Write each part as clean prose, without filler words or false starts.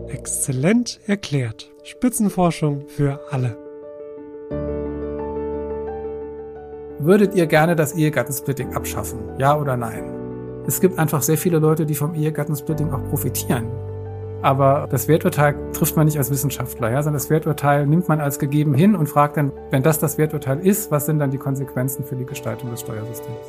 Exzellent erklärt. Spitzenforschung für alle. Würdet ihr gerne das Ehegattensplitting abschaffen? Ja oder nein? Es gibt einfach sehr viele Leute, die vom Ehegattensplitting auch profitieren. Aber das Werturteil trifft man nicht als Wissenschaftler, sondern das Werturteil nimmt man als gegeben hin und fragt dann, wenn das Werturteil ist, was sind dann die Konsequenzen für die Gestaltung des Steuersystems?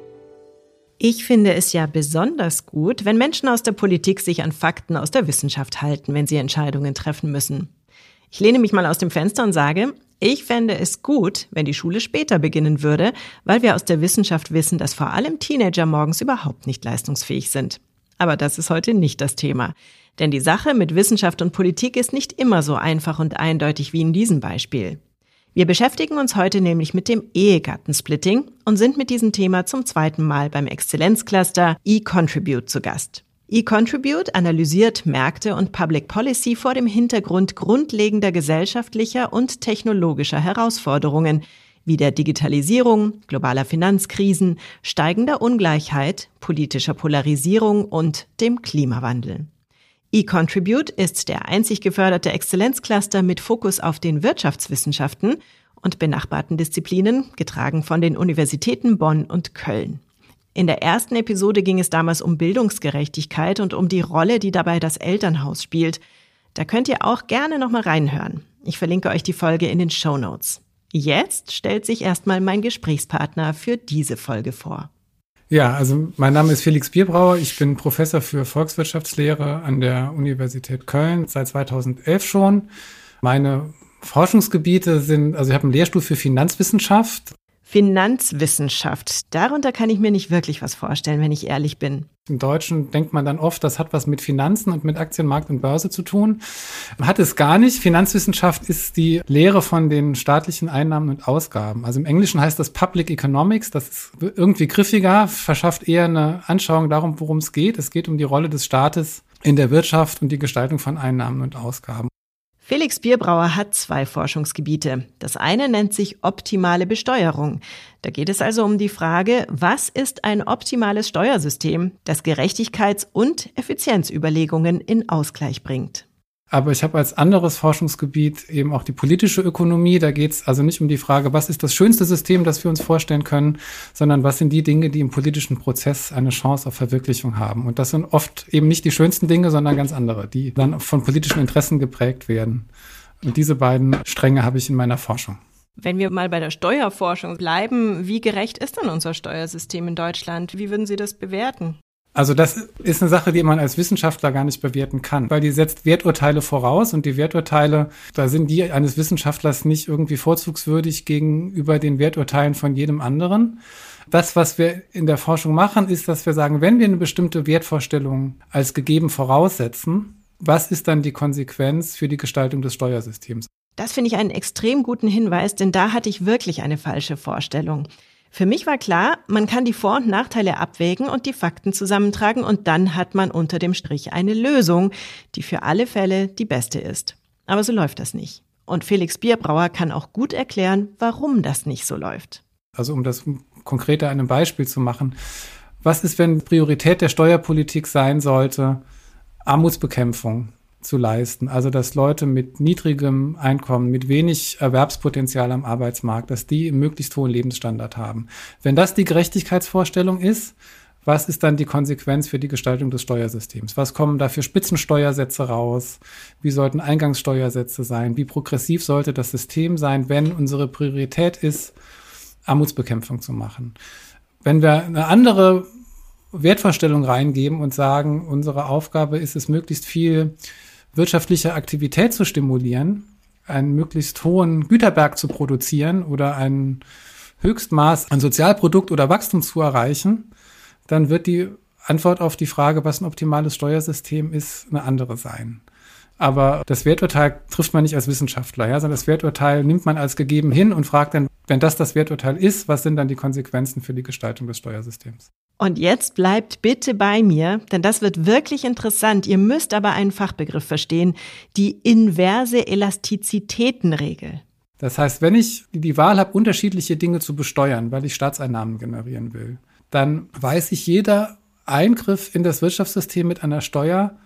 Ich finde es ja besonders gut, wenn Menschen aus der Politik sich an Fakten aus der Wissenschaft halten, wenn sie Entscheidungen treffen müssen. Ich lehne mich mal aus dem Fenster und sage, ich fände es gut, wenn die Schule später beginnen würde, weil wir aus der Wissenschaft wissen, dass vor allem Teenager morgens überhaupt nicht leistungsfähig sind. Aber das ist heute nicht das Thema. Denn die Sache mit Wissenschaft und Politik ist nicht immer so einfach und eindeutig wie in diesem Beispiel. Wir beschäftigen uns heute nämlich mit dem Ehegattensplitting und sind mit diesem Thema zum zweiten Mal beim Exzellenzcluster eContribute zu Gast. eContribute analysiert Märkte und Public Policy vor dem Hintergrund grundlegender gesellschaftlicher und technologischer Herausforderungen wie der Digitalisierung, globaler Finanzkrisen, steigender Ungleichheit, politischer Polarisierung und dem Klimawandel. eContribute ist der einzig geförderte Exzellenzcluster mit Fokus auf den Wirtschaftswissenschaften und benachbarten Disziplinen, getragen von den Universitäten Bonn und Köln. In der ersten Episode ging es damals um Bildungsgerechtigkeit und um die Rolle, die dabei das Elternhaus spielt. Da könnt ihr auch gerne nochmal reinhören. Ich verlinke euch die Folge in den Shownotes. Jetzt stellt sich erstmal mein Gesprächspartner für diese Folge vor. Ja, also mein Name ist Felix Bierbrauer. Ich bin Professor für Volkswirtschaftslehre an der Universität Köln seit 2011 schon. Meine Forschungsgebiete sind, also ich habe einen Lehrstuhl für Finanzwissenschaft. Finanzwissenschaft, darunter kann ich mir nicht wirklich was vorstellen, wenn ich ehrlich bin. Im Deutschen denkt man dann oft, das hat was mit Finanzen und mit Aktienmarkt und Börse zu tun. Hat es gar nicht. Finanzwissenschaft ist die Lehre von den staatlichen Einnahmen und Ausgaben. Also im Englischen heißt das Public Economics. Das ist irgendwie griffiger, verschafft eher eine Anschauung darum, worum es geht. Es geht um die Rolle des Staates in der Wirtschaft und die Gestaltung von Einnahmen und Ausgaben. Felix Bierbrauer hat 2 Forschungsgebiete. Das eine nennt sich optimale Besteuerung. Da geht es also um die Frage, was ist ein optimales Steuersystem, das Gerechtigkeits- und Effizienzüberlegungen in Ausgleich bringt. Aber ich habe als anderes Forschungsgebiet eben auch die politische Ökonomie. Da geht es also nicht um die Frage, was ist das schönste System, das wir uns vorstellen können, sondern was sind die Dinge, die im politischen Prozess eine Chance auf Verwirklichung haben. Und das sind oft eben nicht die schönsten Dinge, sondern ganz andere, die dann von politischen Interessen geprägt werden. Und diese beiden Stränge habe ich in meiner Forschung. Wenn wir mal bei der Steuerforschung bleiben, wie gerecht ist denn unser Steuersystem in Deutschland? Wie würden Sie das bewerten? Also das ist eine Sache, die man als Wissenschaftler gar nicht bewerten kann, weil die setzt Werturteile voraus und die Werturteile, da sind die eines Wissenschaftlers nicht irgendwie vorzugswürdig gegenüber den Werturteilen von jedem anderen. Das, was wir in der Forschung machen, ist, dass wir sagen, wenn wir eine bestimmte Wertvorstellung als gegeben voraussetzen, was ist dann die Konsequenz für die Gestaltung des Steuersystems? Das finde ich einen extrem guten Hinweis, denn da hatte ich wirklich eine falsche Vorstellung. Für mich war klar, man kann die Vor- und Nachteile abwägen und die Fakten zusammentragen und dann hat man unter dem Strich eine Lösung, die für alle Fälle die beste ist. Aber so läuft das nicht. Und Felix Bierbrauer kann auch gut erklären, warum das nicht so läuft. Also um das konkreter an einem Beispiel zu machen. Was ist, wenn Priorität der Steuerpolitik sein sollte, Armutsbekämpfung zu leisten? Also dass Leute mit niedrigem Einkommen, mit wenig Erwerbspotenzial am Arbeitsmarkt, dass die einen möglichst hohen Lebensstandard haben. Wenn das die Gerechtigkeitsvorstellung ist, was ist dann die Konsequenz für die Gestaltung des Steuersystems? Was kommen da für Spitzensteuersätze raus? Wie sollten Eingangssteuersätze sein? Wie progressiv sollte das System sein, wenn unsere Priorität ist, Armutsbekämpfung zu machen? Wenn wir eine andere Wertvorstellung reingeben und sagen, unsere Aufgabe ist es, möglichst viel wirtschaftliche Aktivität zu stimulieren, einen möglichst hohen Güterberg zu produzieren oder ein Höchstmaß an Sozialprodukt oder Wachstum zu erreichen, dann wird die Antwort auf die Frage, was ein optimales Steuersystem ist, eine andere sein. Aber das Werturteil trifft man nicht als Wissenschaftler, sondern das Werturteil nimmt man als gegeben hin und fragt dann, wenn das Werturteil ist, was sind dann die Konsequenzen für die Gestaltung des Steuersystems? Und jetzt bleibt bitte bei mir, denn das wird wirklich interessant. Ihr müsst aber einen Fachbegriff verstehen, die inverse Elastizitätenregel. Das heißt, wenn ich die Wahl habe, unterschiedliche Dinge zu besteuern, weil ich Staatseinnahmen generieren will, dann weiß ich, jeder Eingriff in das Wirtschaftssystem mit einer Steuer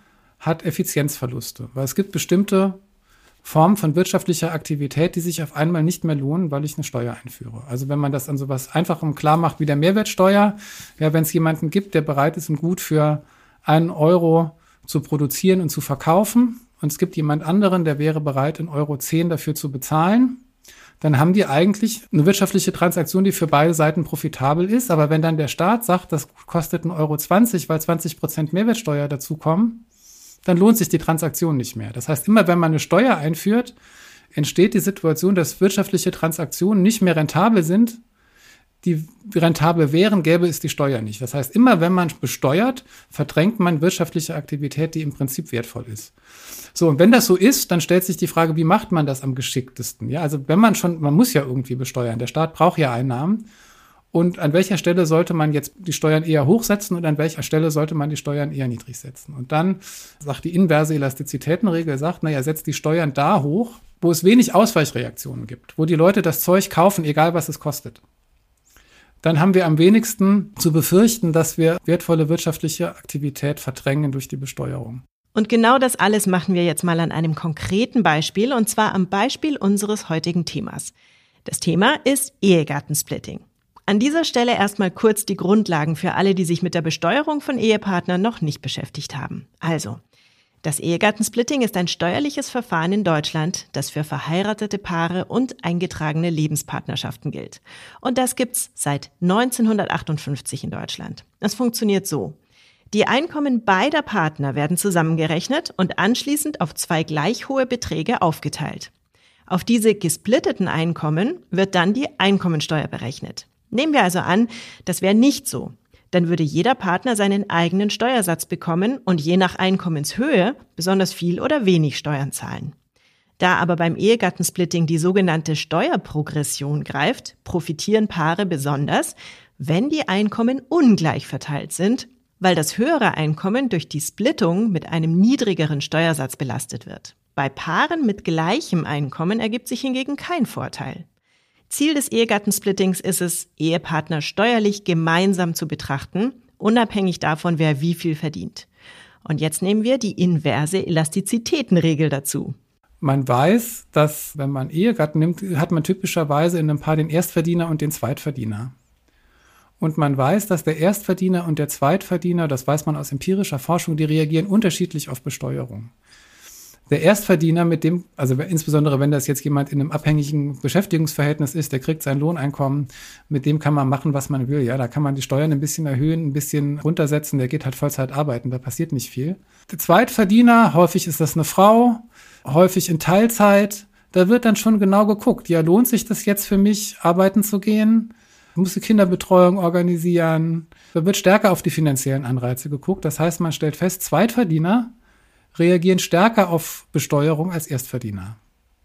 hat Effizienzverluste, weil es gibt bestimmte Formen von wirtschaftlicher Aktivität, die sich auf einmal nicht mehr lohnen, weil ich eine Steuer einführe. Also wenn man das an sowas Einfachem klar macht wie der Mehrwertsteuer, ja, wenn es jemanden gibt, der bereit ist, ein Gut für 1 Euro zu produzieren und zu verkaufen, und es gibt jemand anderen, der wäre bereit, 1,10 Euro dafür zu bezahlen, dann haben die eigentlich eine wirtschaftliche Transaktion, die für beide Seiten profitabel ist. Aber wenn dann der Staat sagt, das kostet 1,20 Euro, weil 20% Mehrwertsteuer dazukommen, dann lohnt sich die Transaktion nicht mehr. Das heißt, immer wenn man eine Steuer einführt, entsteht die Situation, dass wirtschaftliche Transaktionen nicht mehr rentabel sind, die rentabel wären, gäbe es die Steuer nicht. Das heißt, immer wenn man besteuert, verdrängt man wirtschaftliche Aktivität, die im Prinzip wertvoll ist. So, und wenn das so ist, dann stellt sich die Frage, wie macht man das am geschicktesten? Ja, also wenn man muss ja irgendwie besteuern. Der Staat braucht ja Einnahmen. Und an welcher Stelle sollte man jetzt die Steuern eher hochsetzen und an welcher Stelle sollte man die Steuern eher niedrig setzen? Und dann sagt die inverse Elastizitätenregel, setzt die Steuern da hoch, wo es wenig Ausweichreaktionen gibt, wo die Leute das Zeug kaufen, egal was es kostet. Dann haben wir am wenigsten zu befürchten, dass wir wertvolle wirtschaftliche Aktivität verdrängen durch die Besteuerung. Und genau das alles machen wir jetzt mal an einem konkreten Beispiel, und zwar am Beispiel unseres heutigen Themas. Das Thema ist Ehegattensplitting. An dieser Stelle erstmal kurz die Grundlagen für alle, die sich mit der Besteuerung von Ehepartnern noch nicht beschäftigt haben. Also, das Ehegattensplitting ist ein steuerliches Verfahren in Deutschland, das für verheiratete Paare und eingetragene Lebenspartnerschaften gilt. Und das gibt's seit 1958 in Deutschland. Es funktioniert so: Die Einkommen beider Partner werden zusammengerechnet und anschließend auf 2 gleich hohe Beträge aufgeteilt. Auf diese gesplitteten Einkommen wird dann die Einkommensteuer berechnet. Nehmen wir also an, das wäre nicht so. Dann würde jeder Partner seinen eigenen Steuersatz bekommen und je nach Einkommenshöhe besonders viel oder wenig Steuern zahlen. Da aber beim Ehegattensplitting die sogenannte Steuerprogression greift, profitieren Paare besonders, wenn die Einkommen ungleich verteilt sind, weil das höhere Einkommen durch die Splittung mit einem niedrigeren Steuersatz belastet wird. Bei Paaren mit gleichem Einkommen ergibt sich hingegen kein Vorteil. Ziel des Ehegattensplittings ist es, Ehepartner steuerlich gemeinsam zu betrachten, unabhängig davon, wer wie viel verdient. Und jetzt nehmen wir die inverse Elastizitätenregel dazu. Man weiß, dass, wenn man Ehegatten nimmt, hat man typischerweise in einem Paar den Erstverdiener und den Zweitverdiener. Und man weiß, dass der Erstverdiener und der Zweitverdiener, das weiß man aus empirischer Forschung, die reagieren unterschiedlich auf Besteuerung. Der Erstverdiener, mit dem, also insbesondere wenn das jetzt jemand in einem abhängigen Beschäftigungsverhältnis ist, der kriegt sein Lohneinkommen, mit dem kann man machen, was man will. Ja, da kann man die Steuern ein bisschen erhöhen, ein bisschen runtersetzen, der geht halt Vollzeit arbeiten, da passiert nicht viel. Der Zweitverdiener, häufig ist das eine Frau, häufig in Teilzeit, da wird dann schon genau geguckt, ja, lohnt sich das jetzt für mich, arbeiten zu gehen? Muss die Kinderbetreuung organisieren? Da wird stärker auf die finanziellen Anreize geguckt. Das heißt, man stellt fest, Zweitverdiener reagieren stärker auf Besteuerung als Erstverdiener.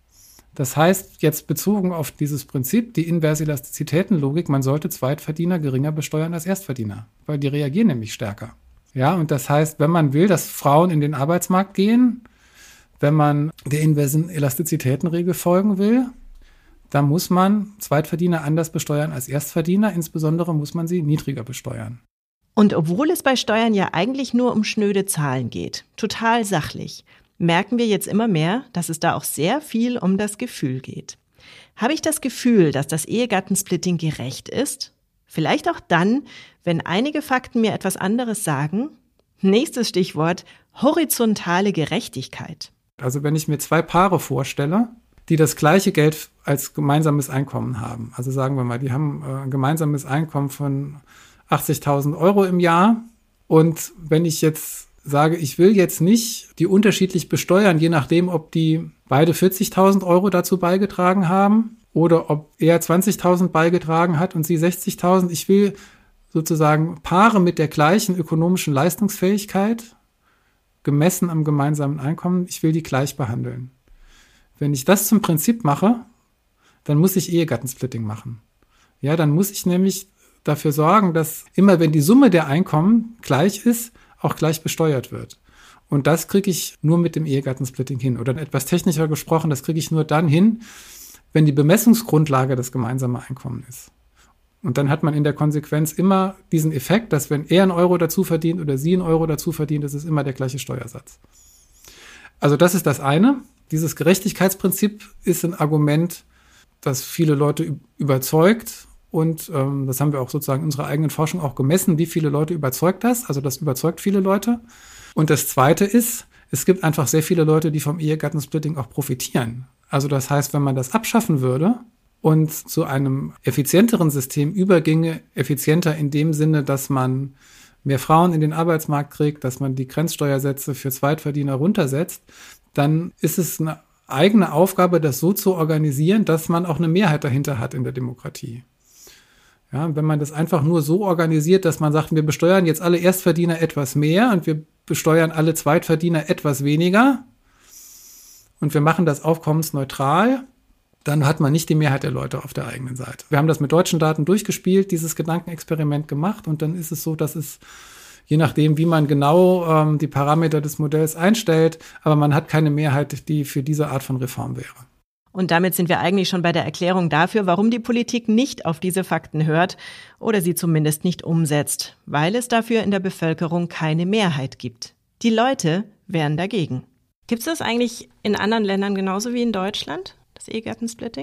Das heißt, jetzt bezogen auf dieses Prinzip, die inverse Elastizitätenlogik, man sollte Zweitverdiener geringer besteuern als Erstverdiener, weil die reagieren nämlich stärker. Ja, und das heißt, wenn man will, dass Frauen in den Arbeitsmarkt gehen, wenn man der inversen Elastizitätenregel folgen will, dann muss man Zweitverdiener anders besteuern als Erstverdiener, insbesondere muss man sie niedriger besteuern. Und obwohl es bei Steuern ja eigentlich nur um schnöde Zahlen geht, total sachlich, merken wir jetzt immer mehr, dass es da auch sehr viel um das Gefühl geht. Habe ich das Gefühl, dass das Ehegattensplitting gerecht ist? Vielleicht auch dann, wenn einige Fakten mir etwas anderes sagen? Nächstes Stichwort: horizontale Gerechtigkeit. Also wenn ich mir 2 Paare vorstelle, die das gleiche Geld als gemeinsames Einkommen haben, also sagen wir mal, die haben ein gemeinsames Einkommen von 80.000 Euro im Jahr. Und wenn ich jetzt sage, ich will jetzt nicht die unterschiedlich besteuern, je nachdem, ob die beide 40.000 Euro dazu beigetragen haben oder ob er 20.000 beigetragen hat und sie 60.000. Ich will sozusagen Paare mit der gleichen ökonomischen Leistungsfähigkeit, gemessen am gemeinsamen Einkommen, ich will die gleich behandeln. Wenn ich das zum Prinzip mache, dann muss ich Ehegattensplitting machen. Ja, dann muss ich nämlich dafür sorgen, dass immer, wenn die Summe der Einkommen gleich ist, auch gleich besteuert wird. Und das kriege ich nur mit dem Ehegattensplitting hin. Oder etwas technischer gesprochen, das kriege ich nur dann hin, wenn die Bemessungsgrundlage das gemeinsame Einkommen ist. Und dann hat man in der Konsequenz immer diesen Effekt, dass wenn er 1 Euro dazu verdient oder sie 1 Euro dazu verdient, ist es immer der gleiche Steuersatz. Also das ist das eine. Dieses Gerechtigkeitsprinzip ist ein Argument, das viele Leute überzeugt. Und das haben wir auch sozusagen in unserer eigenen Forschung auch gemessen, wie viele Leute überzeugt das. Also das überzeugt viele Leute. Und das Zweite ist, es gibt einfach sehr viele Leute, die vom Ehegattensplitting auch profitieren. Also das heißt, wenn man das abschaffen würde und zu einem effizienteren System überginge, effizienter in dem Sinne, dass man mehr Frauen in den Arbeitsmarkt kriegt, dass man die Grenzsteuersätze für Zweitverdiener runtersetzt, dann ist es eine eigene Aufgabe, das so zu organisieren, dass man auch eine Mehrheit dahinter hat in der Demokratie. Ja, wenn man das einfach nur so organisiert, dass man sagt, wir besteuern jetzt alle Erstverdiener etwas mehr und wir besteuern alle Zweitverdiener etwas weniger und wir machen das aufkommensneutral, dann hat man nicht die Mehrheit der Leute auf der eigenen Seite. Wir haben das mit deutschen Daten durchgespielt, dieses Gedankenexperiment gemacht und dann ist es so, dass es, je nachdem, wie man genau die Parameter des Modells einstellt, aber man hat keine Mehrheit, die für diese Art von Reform wäre. Und damit sind wir eigentlich schon bei der Erklärung dafür, warum die Politik nicht auf diese Fakten hört oder sie zumindest nicht umsetzt, weil es dafür in der Bevölkerung keine Mehrheit gibt. Die Leute wären dagegen. Gibt es das eigentlich in anderen Ländern genauso wie in Deutschland, das Ehegattensplitting?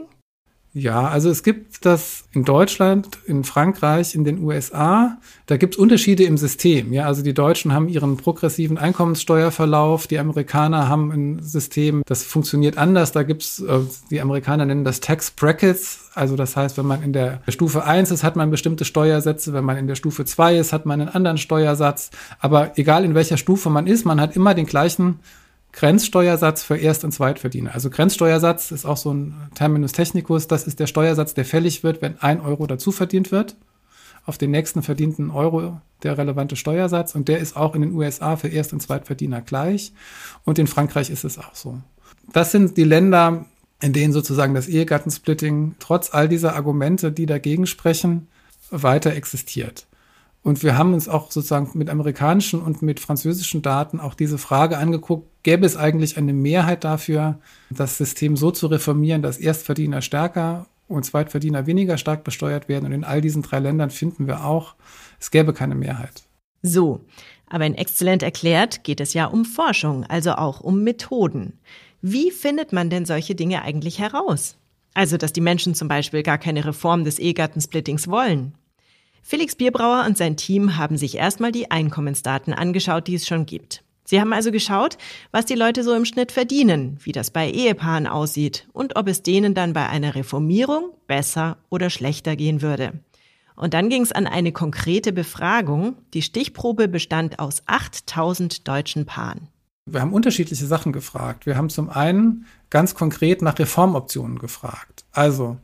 Ja, also es gibt das in Deutschland, in Frankreich, in den USA. Da gibt es Unterschiede im System. Ja, also die Deutschen haben ihren progressiven Einkommenssteuerverlauf. Die Amerikaner haben ein System, das funktioniert anders. Da gibt's, die Amerikaner nennen das Tax Brackets. Also das heißt, wenn man in der Stufe 1 ist, hat man bestimmte Steuersätze. Wenn man in der Stufe 2 ist, hat man einen anderen Steuersatz. Aber egal in welcher Stufe man ist, man hat immer den gleichen Grenzsteuersatz für Erst- und Zweitverdiener. Also Grenzsteuersatz ist auch so ein Terminus technicus. Das ist der Steuersatz, der fällig wird, wenn 1 Euro dazu verdient wird. Auf den nächsten verdienten Euro der relevante Steuersatz. Und der ist auch in den USA für Erst- und Zweitverdiener gleich. Und in Frankreich ist es auch so. Das sind die Länder, in denen sozusagen das Ehegattensplitting trotz all dieser Argumente, die dagegen sprechen, weiter existiert. Und wir haben uns auch sozusagen mit amerikanischen und mit französischen Daten auch diese Frage angeguckt, gäbe es eigentlich eine Mehrheit dafür, das System so zu reformieren, dass Erstverdiener stärker und Zweitverdiener weniger stark besteuert werden. Und in all diesen 3 Ländern finden wir auch, es gäbe keine Mehrheit. So, aber in Exzellent erklärt geht es ja um Forschung, also auch um Methoden. Wie findet man denn solche Dinge eigentlich heraus? Also, dass die Menschen zum Beispiel gar keine Reform des Ehegattensplittings wollen. Felix Bierbrauer und sein Team haben sich erstmal die Einkommensdaten angeschaut, die es schon gibt. Sie haben also geschaut, was die Leute so im Schnitt verdienen, wie das bei Ehepaaren aussieht und ob es denen dann bei einer Reformierung besser oder schlechter gehen würde. Und dann ging es an eine konkrete Befragung. Die Stichprobe bestand aus 8.000 deutschen Paaren. Wir haben unterschiedliche Sachen gefragt. Wir haben zum einen ganz konkret nach Reformoptionen gefragt. Also,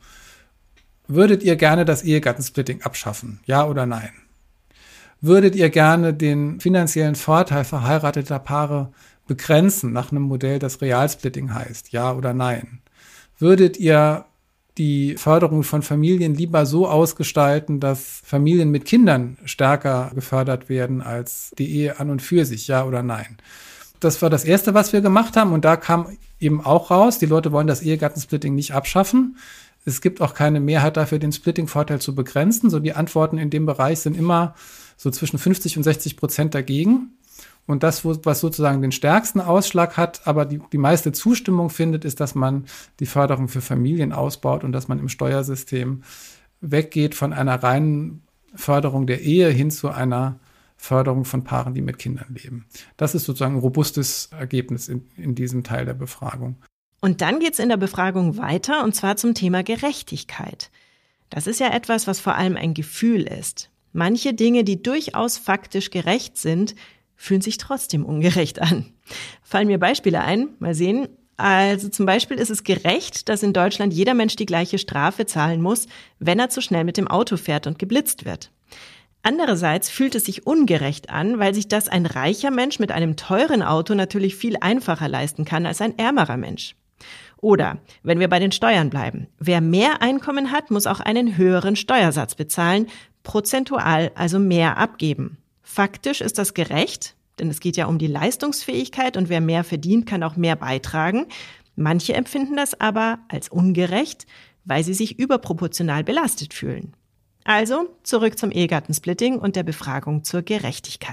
würdet ihr gerne das Ehegattensplitting abschaffen? Ja oder nein? Würdet ihr gerne den finanziellen Vorteil verheirateter Paare begrenzen nach einem Modell, das Realsplitting heißt? Ja oder nein? Würdet ihr die Förderung von Familien lieber so ausgestalten, dass Familien mit Kindern stärker gefördert werden als die Ehe an und für sich? Ja oder nein? Das war das Erste, was wir gemacht haben. Und da kam eben auch raus, die Leute wollen das Ehegattensplitting nicht abschaffen. Es gibt auch keine Mehrheit dafür, den Splitting-Vorteil zu begrenzen. So die Antworten in dem Bereich sind immer so zwischen 50% und 60% dagegen. Und das, was sozusagen den stärksten Ausschlag hat, aber die meiste Zustimmung findet, ist, dass man die Förderung für Familien ausbaut und dass man im Steuersystem weggeht von einer reinen Förderung der Ehe hin zu einer Förderung von Paaren, die mit Kindern leben. Das ist sozusagen ein robustes Ergebnis in diesem Teil der Befragung. Und dann geht's in der Befragung weiter, und zwar zum Thema Gerechtigkeit. Das ist ja etwas, was vor allem ein Gefühl ist. Manche Dinge, die durchaus faktisch gerecht sind, fühlen sich trotzdem ungerecht an. Fallen mir Beispiele ein? Mal sehen. Also zum Beispiel ist es gerecht, dass in Deutschland jeder Mensch die gleiche Strafe zahlen muss, wenn er zu schnell mit dem Auto fährt und geblitzt wird. Andererseits fühlt es sich ungerecht an, weil sich das ein reicher Mensch mit einem teuren Auto natürlich viel einfacher leisten kann als ein ärmerer Mensch. Oder, wenn wir bei den Steuern bleiben, wer mehr Einkommen hat, muss auch einen höheren Steuersatz bezahlen, prozentual also mehr abgeben. Faktisch ist das gerecht, denn es geht ja um die Leistungsfähigkeit und wer mehr verdient, kann auch mehr beitragen. Manche empfinden das aber als ungerecht, weil sie sich überproportional belastet fühlen. Also zurück zum Ehegattensplitting und der Befragung zur Gerechtigkeit.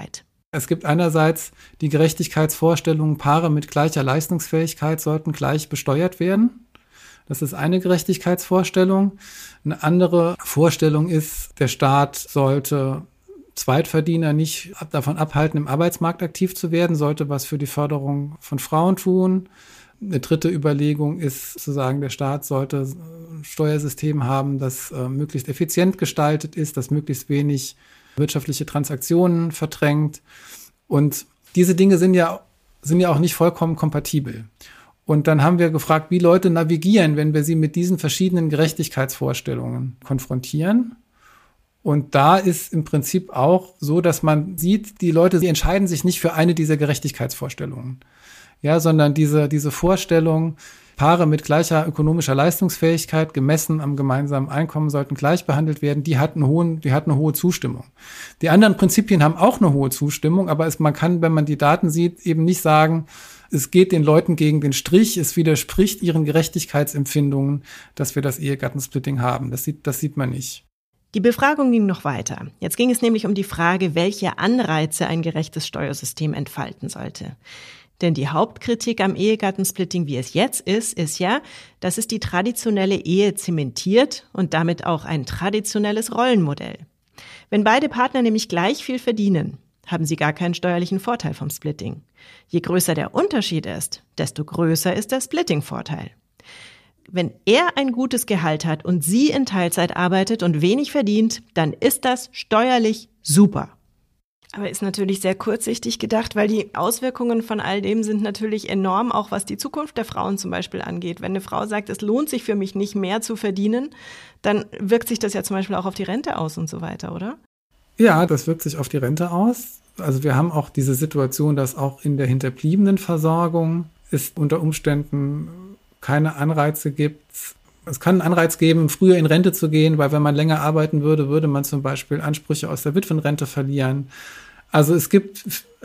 Es gibt einerseits die Gerechtigkeitsvorstellung, Paare mit gleicher Leistungsfähigkeit sollten gleich besteuert werden. Das ist eine Gerechtigkeitsvorstellung. Eine andere Vorstellung ist, der Staat sollte Zweitverdiener nicht davon abhalten, im Arbeitsmarkt aktiv zu werden, sollte was für die Förderung von Frauen tun. Eine dritte Überlegung ist zu sagen, der Staat sollte ein Steuersystem haben, das möglichst effizient gestaltet ist, das möglichst wenig wirtschaftliche Transaktionen verdrängt. Und diese Dinge sind ja auch nicht vollkommen kompatibel. Und dann haben wir gefragt, wie Leute navigieren, wenn wir sie mit diesen verschiedenen Gerechtigkeitsvorstellungen konfrontieren. Und da ist im Prinzip auch so, dass man sieht, die Leute, die entscheiden sich nicht für eine dieser Gerechtigkeitsvorstellungen. Ja, sondern diese Vorstellung, Paare mit gleicher ökonomischer Leistungsfähigkeit gemessen am gemeinsamen Einkommen sollten gleich behandelt werden, die hat eine hohe Zustimmung. Die anderen Prinzipien haben auch eine hohe Zustimmung, aber man kann, wenn man die Daten sieht, eben nicht sagen, es geht den Leuten gegen den Strich, es widerspricht ihren Gerechtigkeitsempfindungen, dass wir das Ehegattensplitting haben. Das sieht man nicht. Die Befragung ging noch weiter. Jetzt ging es nämlich um die Frage, welche Anreize ein gerechtes Steuersystem entfalten sollte. Denn die Hauptkritik am Ehegattensplitting, wie es jetzt ist ja, dass es die traditionelle Ehe zementiert und damit auch ein traditionelles Rollenmodell. Wenn beide Partner nämlich gleich viel verdienen, haben sie gar keinen steuerlichen Vorteil vom Splitting. Je größer der Unterschied ist, desto größer ist der Splitting-Vorteil. Wenn er ein gutes Gehalt hat und sie in Teilzeit arbeitet und wenig verdient, dann ist das steuerlich super. Aber ist natürlich sehr kurzsichtig gedacht, weil die Auswirkungen von all dem sind natürlich enorm, auch was die Zukunft der Frauen zum Beispiel angeht. Wenn eine Frau sagt, es lohnt sich für mich nicht mehr zu verdienen, dann wirkt sich das ja zum Beispiel auch auf die Rente aus und so weiter, oder? Ja, das wirkt sich auf die Rente aus. Also wir haben auch diese Situation, dass auch in der Hinterbliebenenversorgung es unter Umständen keine Anreize gibt. Es kann einen Anreiz geben, früher in Rente zu gehen, weil wenn man länger arbeiten würde, würde man zum Beispiel Ansprüche aus der Witwenrente verlieren. Also es gibt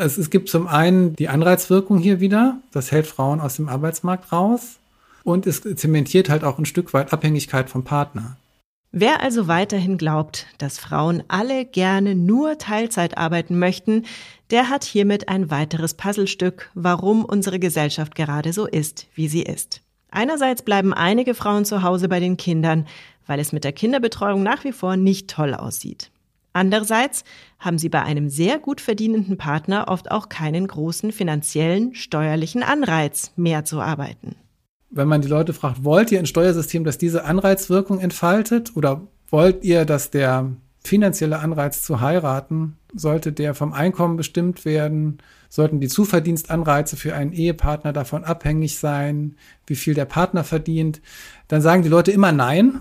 zum einen die Anreizwirkung hier wieder, das hält Frauen aus dem Arbeitsmarkt raus und es zementiert halt auch ein Stück weit Abhängigkeit vom Partner. Wer also weiterhin glaubt, dass Frauen alle gerne nur Teilzeit arbeiten möchten, der hat hiermit ein weiteres Puzzlestück, warum unsere Gesellschaft gerade so ist, wie sie ist. Einerseits bleiben einige Frauen zu Hause bei den Kindern, weil es mit der Kinderbetreuung nach wie vor nicht toll aussieht. Andererseits haben sie bei einem sehr gut verdienenden Partner oft auch keinen großen finanziellen, steuerlichen Anreiz, mehr zu arbeiten. Wenn man die Leute fragt, wollt ihr ein Steuersystem, das diese Anreizwirkung entfaltet, oder wollt ihr, dass der finanzielle Anreiz zu heiraten, sollte der vom Einkommen bestimmt werden, sollten die Zuverdienstanreize für einen Ehepartner davon abhängig sein, wie viel der Partner verdient, dann sagen die Leute immer nein.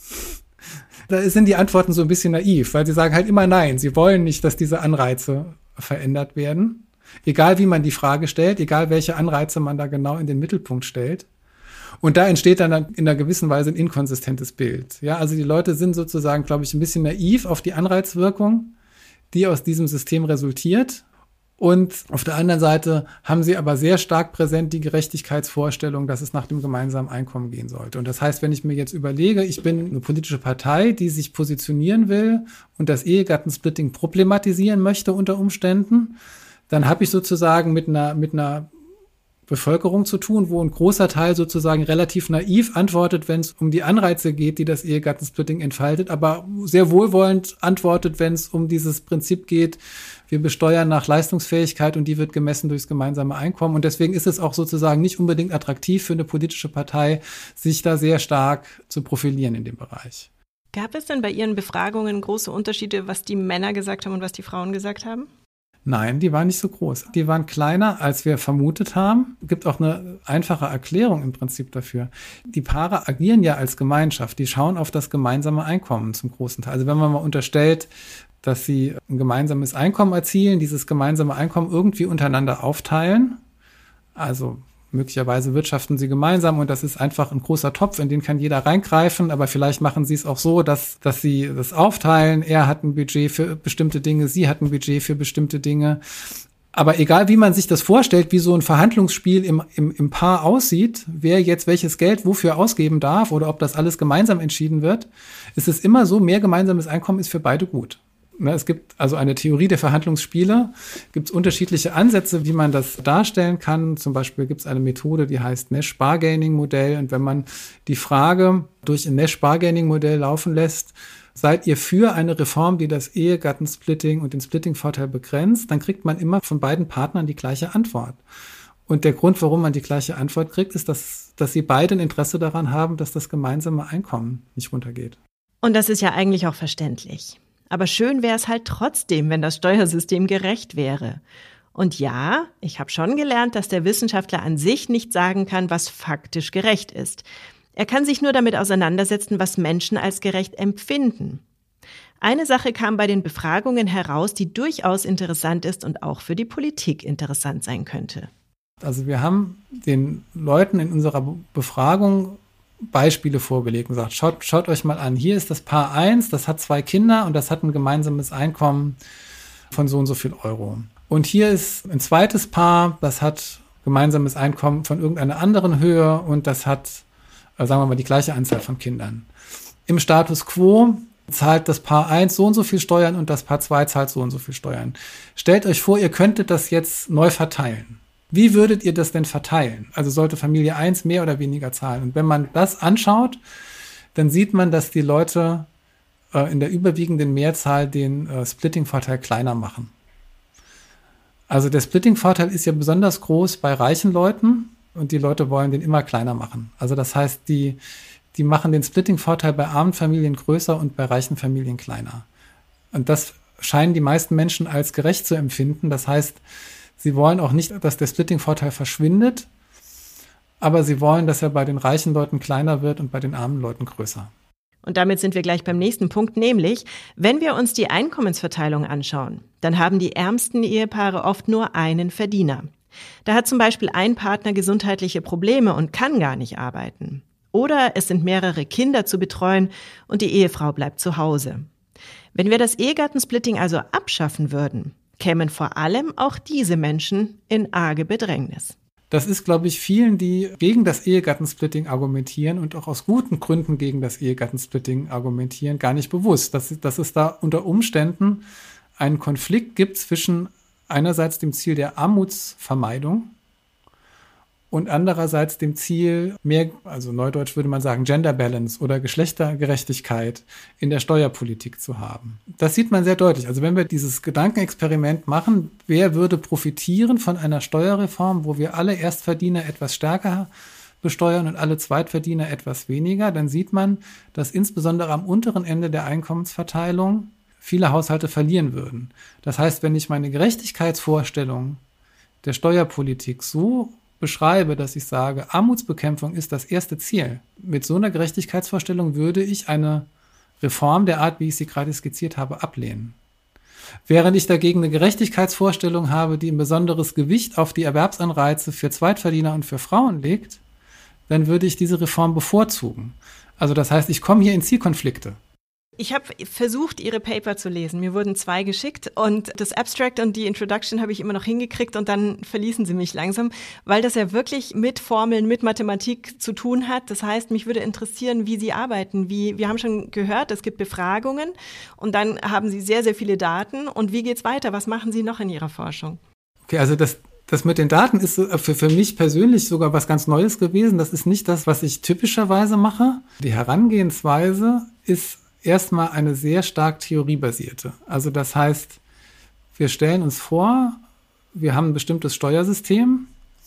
Da sind die Antworten so ein bisschen naiv, weil sie sagen halt immer nein. Sie wollen nicht, dass diese Anreize verändert werden. Egal wie man die Frage stellt, egal welche Anreize man da genau in den Mittelpunkt stellt. Und da entsteht dann in einer gewissen Weise ein inkonsistentes Bild. Ja, also die Leute sind sozusagen, glaube ich, ein bisschen naiv auf die Anreizwirkung, die aus diesem System resultiert. Und auf der anderen Seite haben sie aber sehr stark präsent die Gerechtigkeitsvorstellung, dass es nach dem gemeinsamen Einkommen gehen sollte. Und das heißt, wenn ich mir jetzt überlege, ich bin eine politische Partei, die sich positionieren will und das Ehegattensplitting problematisieren möchte unter Umständen, dann habe ich sozusagen mit einer Bevölkerung zu tun, wo ein großer Teil sozusagen relativ naiv antwortet, wenn es um die Anreize geht, die das Ehegattensplitting entfaltet, aber sehr wohlwollend antwortet, wenn es um dieses Prinzip geht, wir besteuern nach Leistungsfähigkeit und die wird gemessen durchs gemeinsame Einkommen. Und deswegen ist es auch sozusagen nicht unbedingt attraktiv für eine politische Partei, sich da sehr stark zu profilieren in dem Bereich. Gab es denn bei Ihren Befragungen große Unterschiede, was die Männer gesagt haben und was die Frauen gesagt haben? Nein, die waren nicht so groß. Die waren kleiner, als wir vermutet haben. Es gibt auch eine einfache Erklärung im Prinzip dafür. Die Paare agieren ja als Gemeinschaft. Die schauen auf das gemeinsame Einkommen zum großen Teil. Also wenn man mal unterstellt, dass sie ein gemeinsames Einkommen erzielen, dieses gemeinsame Einkommen irgendwie untereinander aufteilen, also möglicherweise wirtschaften sie gemeinsam und das ist einfach ein großer Topf, in den kann jeder reingreifen, aber vielleicht machen sie es auch so, dass sie das aufteilen. Er hat ein Budget für bestimmte Dinge, sie hat ein Budget für bestimmte Dinge. Aber egal, wie man sich das vorstellt, wie so ein Verhandlungsspiel im Paar aussieht, wer jetzt welches Geld wofür ausgeben darf oder ob das alles gemeinsam entschieden wird, ist es immer so, mehr gemeinsames Einkommen ist für beide gut. Es gibt also eine Theorie der Verhandlungsspiele, gibt es unterschiedliche Ansätze, wie man das darstellen kann. Zum Beispiel gibt es eine Methode, die heißt Nash-Bargaining-Modell. Und wenn man die Frage durch ein Nash-Bargaining-Modell laufen lässt, seid ihr für eine Reform, die das Ehegattensplitting und den Splitting-Vorteil begrenzt, dann kriegt man immer von beiden Partnern die gleiche Antwort. Und der Grund, warum man die gleiche Antwort kriegt, ist, dass sie beide ein Interesse daran haben, dass das gemeinsame Einkommen nicht runtergeht. Und das ist ja eigentlich auch verständlich. Aber schön wäre es halt trotzdem, wenn das Steuersystem gerecht wäre. Und ja, ich habe schon gelernt, dass der Wissenschaftler an sich nicht sagen kann, was faktisch gerecht ist. Er kann sich nur damit auseinandersetzen, was Menschen als gerecht empfinden. Eine Sache kam bei den Befragungen heraus, die durchaus interessant ist und auch für die Politik interessant sein könnte. Also wir haben den Leuten in unserer Befragung Beispiele vorgelegt und gesagt, schaut euch mal an, hier ist das Paar 1, das hat 2 Kinder und das hat ein gemeinsames Einkommen von so und so viel Euro. Und hier ist ein zweites Paar, das hat gemeinsames Einkommen von irgendeiner anderen Höhe und das hat, sagen wir mal, die gleiche Anzahl von Kindern. Im Status quo zahlt das Paar 1 so und so viel Steuern und das Paar 2 zahlt so und so viel Steuern. Stellt euch vor, ihr könntet das jetzt neu verteilen. Wie würdet ihr das denn verteilen? Also sollte Familie 1 mehr oder weniger zahlen? Und wenn man das anschaut, dann sieht man, dass die Leute in der überwiegenden Mehrzahl den Splitting-Vorteil kleiner machen. Also der Splitting-Vorteil ist ja besonders groß bei reichen Leuten und die Leute wollen den immer kleiner machen. Also das heißt, die machen den Splitting-Vorteil bei armen Familien größer und bei reichen Familien kleiner. Und das scheinen die meisten Menschen als gerecht zu empfinden. Das heißt, sie wollen auch nicht, dass der Splitting-Vorteil verschwindet, aber sie wollen, dass er bei den reichen Leuten kleiner wird und bei den armen Leuten größer. Und damit sind wir gleich beim nächsten Punkt, nämlich, wenn wir uns die Einkommensverteilung anschauen, dann haben die ärmsten Ehepaare oft nur einen Verdiener. Da hat zum Beispiel ein Partner gesundheitliche Probleme und kann gar nicht arbeiten. Oder es sind mehrere Kinder zu betreuen und die Ehefrau bleibt zu Hause. Wenn wir das Ehegattensplitting also abschaffen würden, kämen vor allem auch diese Menschen in arge Bedrängnis. Das ist, glaube ich, vielen, die gegen das Ehegattensplitting argumentieren und auch aus guten Gründen gegen das Ehegattensplitting argumentieren, gar nicht bewusst, dass es da unter Umständen einen Konflikt gibt zwischen einerseits dem Ziel der Armutsvermeidung und andererseits dem Ziel mehr, also neudeutsch würde man sagen, Gender Balance oder Geschlechtergerechtigkeit in der Steuerpolitik zu haben. Das sieht man sehr deutlich. Also wenn wir dieses Gedankenexperiment machen, wer würde profitieren von einer Steuerreform, wo wir alle Erstverdiener etwas stärker besteuern und alle Zweitverdiener etwas weniger, dann sieht man, dass insbesondere am unteren Ende der Einkommensverteilung viele Haushalte verlieren würden. Das heißt, wenn ich meine Gerechtigkeitsvorstellung der Steuerpolitik so beschreibe, dass ich sage, Armutsbekämpfung ist das erste Ziel. Mit so einer Gerechtigkeitsvorstellung würde ich eine Reform der Art, wie ich sie gerade skizziert habe, ablehnen. Während ich dagegen eine Gerechtigkeitsvorstellung habe, die ein besonderes Gewicht auf die Erwerbsanreize für Zweitverdiener und für Frauen legt, dann würde ich diese Reform bevorzugen. Also das heißt, ich komme hier in Zielkonflikte. Ich habe versucht, Ihre Paper zu lesen. Mir wurden 2 geschickt und das Abstract und die Introduction habe ich immer noch hingekriegt und dann verließen sie mich langsam, weil das ja wirklich mit Formeln, mit Mathematik zu tun hat. Das heißt, mich würde interessieren, wie Sie arbeiten. Wir haben schon gehört, es gibt Befragungen und dann haben Sie sehr, sehr viele Daten. Und wie geht's weiter? Was machen Sie noch in Ihrer Forschung? Okay, also das mit den Daten ist für mich persönlich sogar was ganz Neues gewesen. Das ist nicht das, was ich typischerweise mache. Die Herangehensweise ist erstmal eine sehr stark theoriebasierte. Also das heißt, wir stellen uns vor, wir haben ein bestimmtes Steuersystem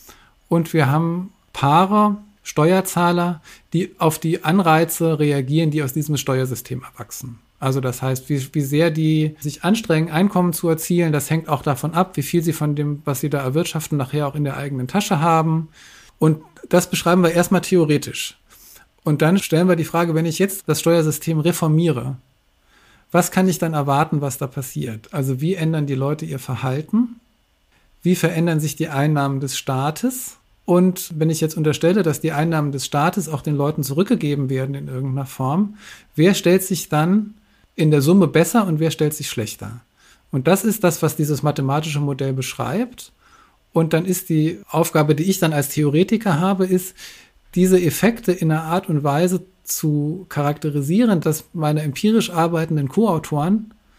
und wir haben Paare, Steuerzahler, die auf die Anreize reagieren, die aus diesem Steuersystem erwachsen. Also das heißt, wie sehr die sich anstrengen, Einkommen zu erzielen, das hängt auch davon ab, wie viel sie von dem, was sie da erwirtschaften, nachher auch in der eigenen Tasche haben. Und das beschreiben wir erstmal theoretisch. Und dann stellen wir die Frage, wenn ich jetzt das Steuersystem reformiere, was kann ich dann erwarten, was da passiert? Also wie ändern die Leute ihr Verhalten? Wie verändern sich die Einnahmen des Staates? Und wenn ich jetzt unterstelle, dass die Einnahmen des Staates auch den Leuten zurückgegeben werden in irgendeiner Form, wer stellt sich dann in der Summe besser und wer stellt sich schlechter? Und das ist das, was dieses mathematische Modell beschreibt. Und dann ist die Aufgabe, die ich dann als Theoretiker habe, ist, diese Effekte in einer Art und Weise zu charakterisieren, dass meine empirisch arbeitenden Co-Autoren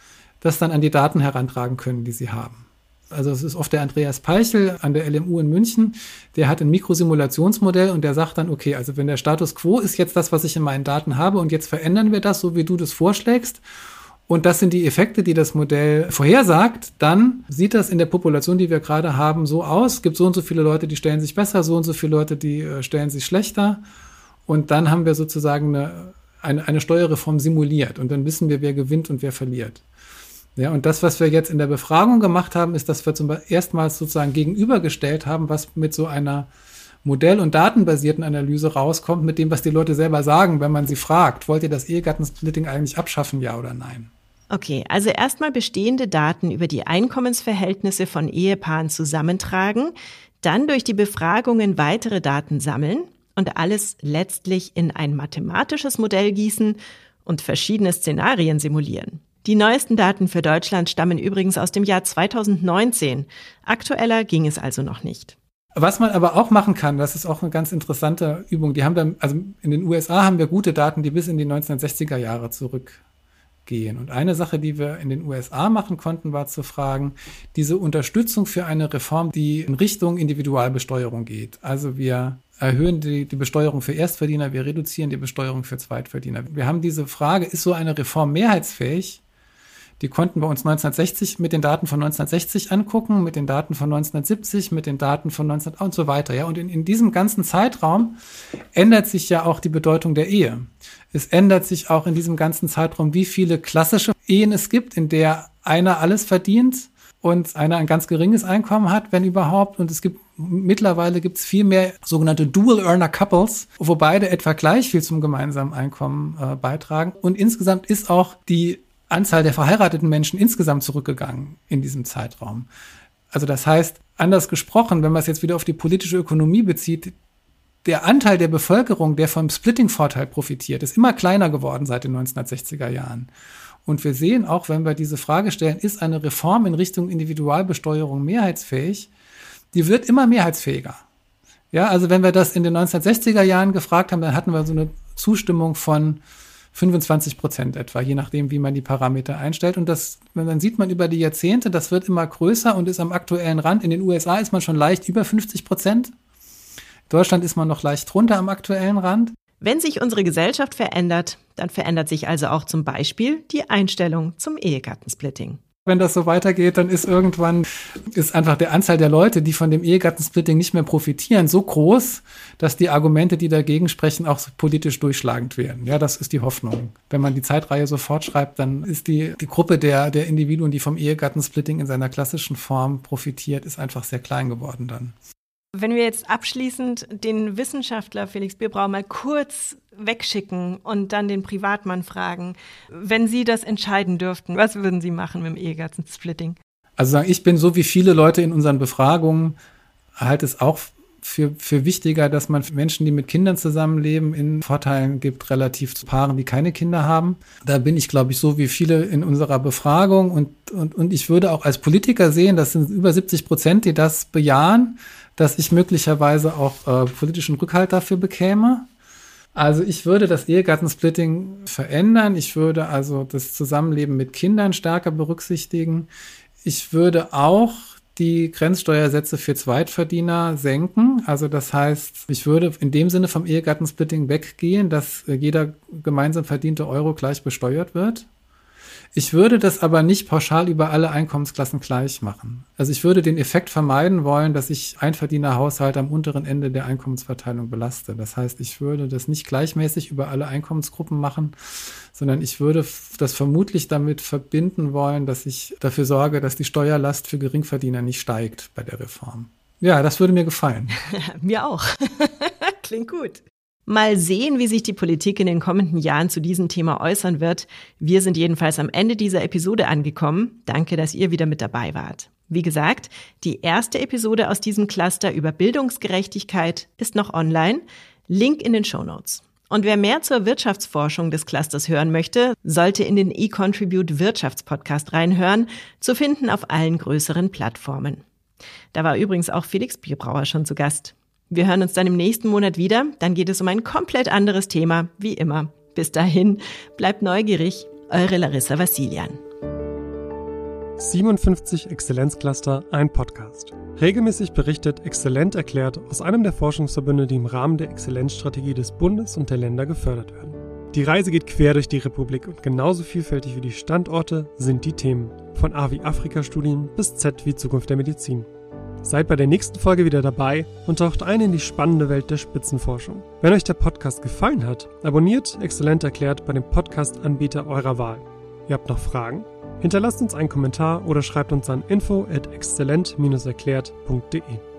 das dann an die Daten herantragen können, die sie haben. Also es ist oft der Andreas Peichel an der LMU in München, der hat ein Mikrosimulationsmodell und der sagt dann, okay, also wenn der Status quo ist jetzt das, was ich in meinen Daten habe und jetzt verändern wir das, so wie du das vorschlägst und das sind die Effekte, die das Modell vorhersagt, dann sieht das in der Population, die wir gerade haben, so aus. Es gibt so und so viele Leute, die stellen sich besser, so und so viele Leute, die stellen sich schlechter und dann haben wir sozusagen eine Steuerreform simuliert und dann wissen wir, wer gewinnt und wer verliert. Ja, und das, was wir jetzt in der Befragung gemacht haben, ist, dass wir erstmals sozusagen gegenübergestellt haben, was mit so einer modell- und datenbasierten Analyse rauskommt, mit dem, was die Leute selber sagen, wenn man sie fragt, wollt ihr das Ehegattensplitting eigentlich abschaffen, ja oder nein? Okay, also erstmal bestehende Daten über die Einkommensverhältnisse von Ehepaaren zusammentragen, dann durch die Befragungen weitere Daten sammeln und alles letztlich in ein mathematisches Modell gießen und verschiedene Szenarien simulieren. Die neuesten Daten für Deutschland stammen übrigens aus dem Jahr 2019. Aktueller ging es also noch nicht. Was man aber auch machen kann, das ist auch eine ganz interessante Übung. Die haben dann, also in den USA haben wir gute Daten, die bis in die 1960er Jahre zurückgehen. Und eine Sache, die wir in den USA machen konnten, war zu fragen, diese Unterstützung für eine Reform, die in Richtung Individualbesteuerung geht. Also wir erhöhen die Besteuerung für Erstverdiener, wir reduzieren die Besteuerung für Zweitverdiener. Wir haben diese Frage, ist so eine Reform mehrheitsfähig? Die konnten wir uns 1960 mit den Daten von 1960 angucken, mit den Daten von 1970, mit den Daten von 19 und so weiter. Ja, und in diesem ganzen Zeitraum ändert sich ja auch die Bedeutung der Ehe. Es ändert sich auch in diesem ganzen Zeitraum, wie viele klassische Ehen es gibt, in der einer alles verdient und einer ein ganz geringes Einkommen hat, wenn überhaupt. Und mittlerweile gibt es viel mehr sogenannte Dual-Earner-Couples, wo beide etwa gleich viel zum gemeinsamen Einkommen beitragen. Und insgesamt ist auch die Anzahl der verheirateten Menschen insgesamt zurückgegangen in diesem Zeitraum. Also das heißt, anders gesprochen, wenn man es jetzt wieder auf die politische Ökonomie bezieht, der Anteil der Bevölkerung, der vom Splitting-Vorteil profitiert, ist immer kleiner geworden seit den 1960er Jahren. Und wir sehen auch, wenn wir diese Frage stellen, ist eine Reform in Richtung Individualbesteuerung mehrheitsfähig, die wird immer mehrheitsfähiger. Ja, also wenn wir das in den 1960er Jahren gefragt haben, dann hatten wir so eine Zustimmung von 25% etwa, je nachdem, wie man die Parameter einstellt. Und dann sieht man über die Jahrzehnte, das wird immer größer und ist am aktuellen Rand. In den USA ist man schon leicht über 50%. In Deutschland ist man noch leicht drunter am aktuellen Rand. Wenn sich unsere Gesellschaft verändert, dann verändert sich also auch zum Beispiel die Einstellung zum Ehegattensplitting. Wenn das so weitergeht, dann ist einfach der Anzahl der Leute, die von dem Ehegattensplitting nicht mehr profitieren, so groß, dass die Argumente, die dagegen sprechen, auch politisch durchschlagend werden. Ja, das ist die Hoffnung. Wenn man die Zeitreihe so fortschreibt, dann ist die Gruppe der Individuen, die vom Ehegattensplitting in seiner klassischen Form profitiert, ist einfach sehr klein geworden dann. Wenn wir jetzt abschließend den Wissenschaftler Felix Bierbrauer mal kurz wegschicken und dann den Privatmann fragen, wenn Sie das entscheiden dürften, was würden Sie machen mit dem Ehegattensplitting? Also ich bin so wie viele Leute in unseren Befragungen, halte es auch für wichtiger, dass man Menschen, die mit Kindern zusammenleben, in Vorteilen gibt, relativ zu Paaren, die keine Kinder haben. Da bin ich, glaube ich, so wie viele in unserer Befragung und ich würde auch als Politiker sehen, das sind über 70%, die das bejahen, dass ich möglicherweise auch politischen Rückhalt dafür bekäme. Also ich würde das Ehegattensplitting verändern. Ich würde also das Zusammenleben mit Kindern stärker berücksichtigen. Ich würde auch die Grenzsteuersätze für Zweitverdiener senken. Also das heißt, ich würde in dem Sinne vom Ehegattensplitting weggehen, dass jeder gemeinsam verdiente Euro gleich besteuert wird. Ich würde das aber nicht pauschal über alle Einkommensklassen gleich machen. Also ich würde den Effekt vermeiden wollen, dass ich Einverdienerhaushalte am unteren Ende der Einkommensverteilung belaste. Das heißt, ich würde das nicht gleichmäßig über alle Einkommensgruppen machen, sondern ich würde das vermutlich damit verbinden wollen, dass ich dafür sorge, dass die Steuerlast für Geringverdiener nicht steigt bei der Reform. Ja, das würde mir gefallen. Mir auch. Klingt gut. Mal sehen, wie sich die Politik in den kommenden Jahren zu diesem Thema äußern wird. Wir sind jedenfalls am Ende dieser Episode angekommen. Danke, dass ihr wieder mit dabei wart. Wie gesagt, die erste Episode aus diesem Cluster über Bildungsgerechtigkeit ist noch online. Link in den Shownotes. Und wer mehr zur Wirtschaftsforschung des Clusters hören möchte, sollte in den eContribute Wirtschaftspodcast reinhören, zu finden auf allen größeren Plattformen. Da war übrigens auch Felix Bierbrauer schon zu Gast. Wir hören uns dann im nächsten Monat wieder. Dann geht es um ein komplett anderes Thema, wie immer. Bis dahin, bleibt neugierig. Eure Larissa Vassilian. 57 Exzellenzcluster, ein Podcast. Regelmäßig berichtet Exzellent erklärt aus einem der Forschungsverbünde, die im Rahmen der Exzellenzstrategie des Bundes und der Länder gefördert werden. Die Reise geht quer durch die Republik und genauso vielfältig wie die Standorte sind die Themen. Von A wie Afrika-Studien bis Z wie Zukunft der Medizin. Seid bei der nächsten Folge wieder dabei und taucht ein in die spannende Welt der Spitzenforschung. Wenn euch der Podcast gefallen hat, abonniert Exzellent erklärt bei dem Podcast-Anbieter eurer Wahl. Ihr habt noch Fragen? Hinterlasst uns einen Kommentar oder schreibt uns an info@exzellent-erklärt.de.